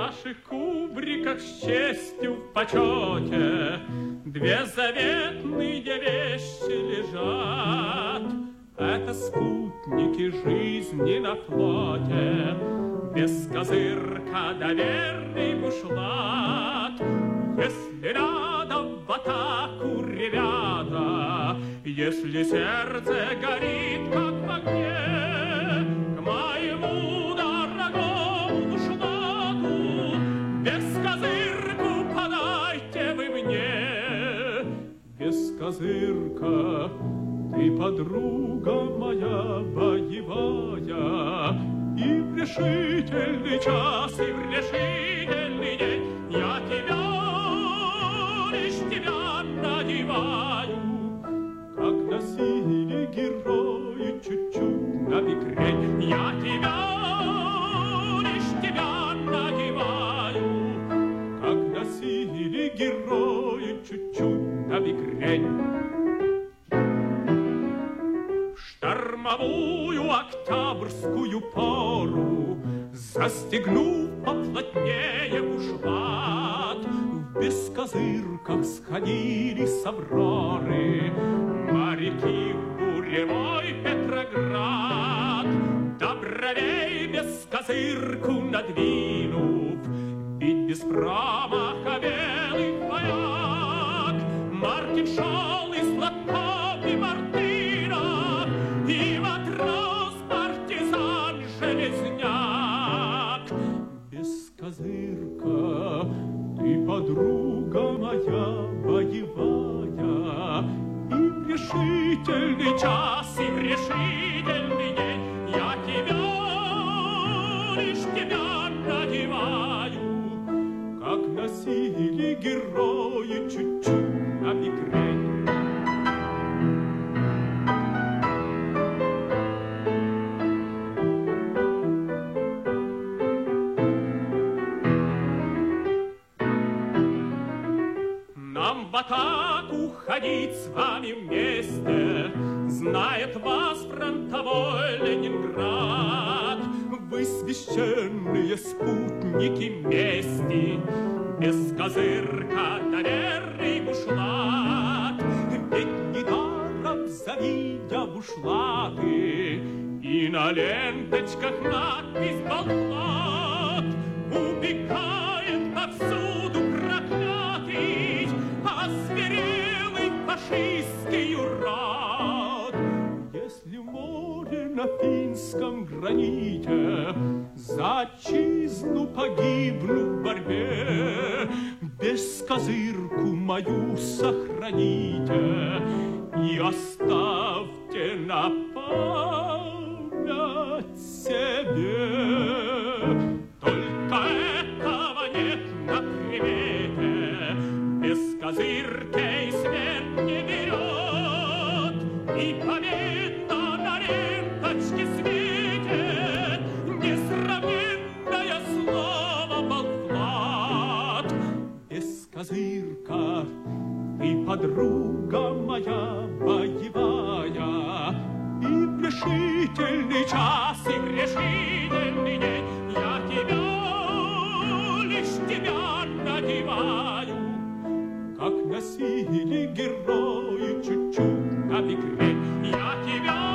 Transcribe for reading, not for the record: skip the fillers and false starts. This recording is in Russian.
наших кубриках с честью в почете две заветные вещи лежат. Это спутники жизни на флоте, без козырка доверный бушлат. Если рядом в атаку ребята, если сердце горит, как в огне, к моему дорогому бушлату без козырку подайте вы мне. Без козырка ты, подруга моя боевая, и в решительный час, и в решительный день я тебя, лишь тебя надеваю, как носили герои чуть-чуть на бекрень. Я тебя, лишь тебя надеваю, как носили герои чуть-чуть на бекрень. Штормовую октябрьскую пору, застегнув поплотнее бушлат, в бескозырках сходили с Авроры моряки в буревой Петроград. До бровей бескозырку надвинув, ведь без промаха белый вояк, Мартин шел из Лотов и Мартына, и матрос-партизан Железняк. Без козырка ты, подруга моя боевая, и в решительный час, и в решительный день я тебя, лишь тебя надеваю, как носили герои чуть-чуть на бекрень. Нам в атаку ходить с вами вместе, знает вас фронтовой Ленинград. Вы священные спутники мести, без козырка доверный бушлат. Ведь недаром, завидя бушлаты, и на ленточках надпись «Болтлат», убегает повсюду проклятый, озверелый фашистский урод. Если в море на финском граните за отчизну погибну в борьбе, без козырку мою сохраните и оставьте на память себе. Только этого нет на примете, без козырки и смерть не берет, и победа на ленточке светит, несравненное слово «Болтлат». Без козырка ты, подруга моя боевая, и в решительный час, и в решительный день я тебя, лишь тебя надеваю, как носили герои чуть-чуть на бекрень. Я тебя,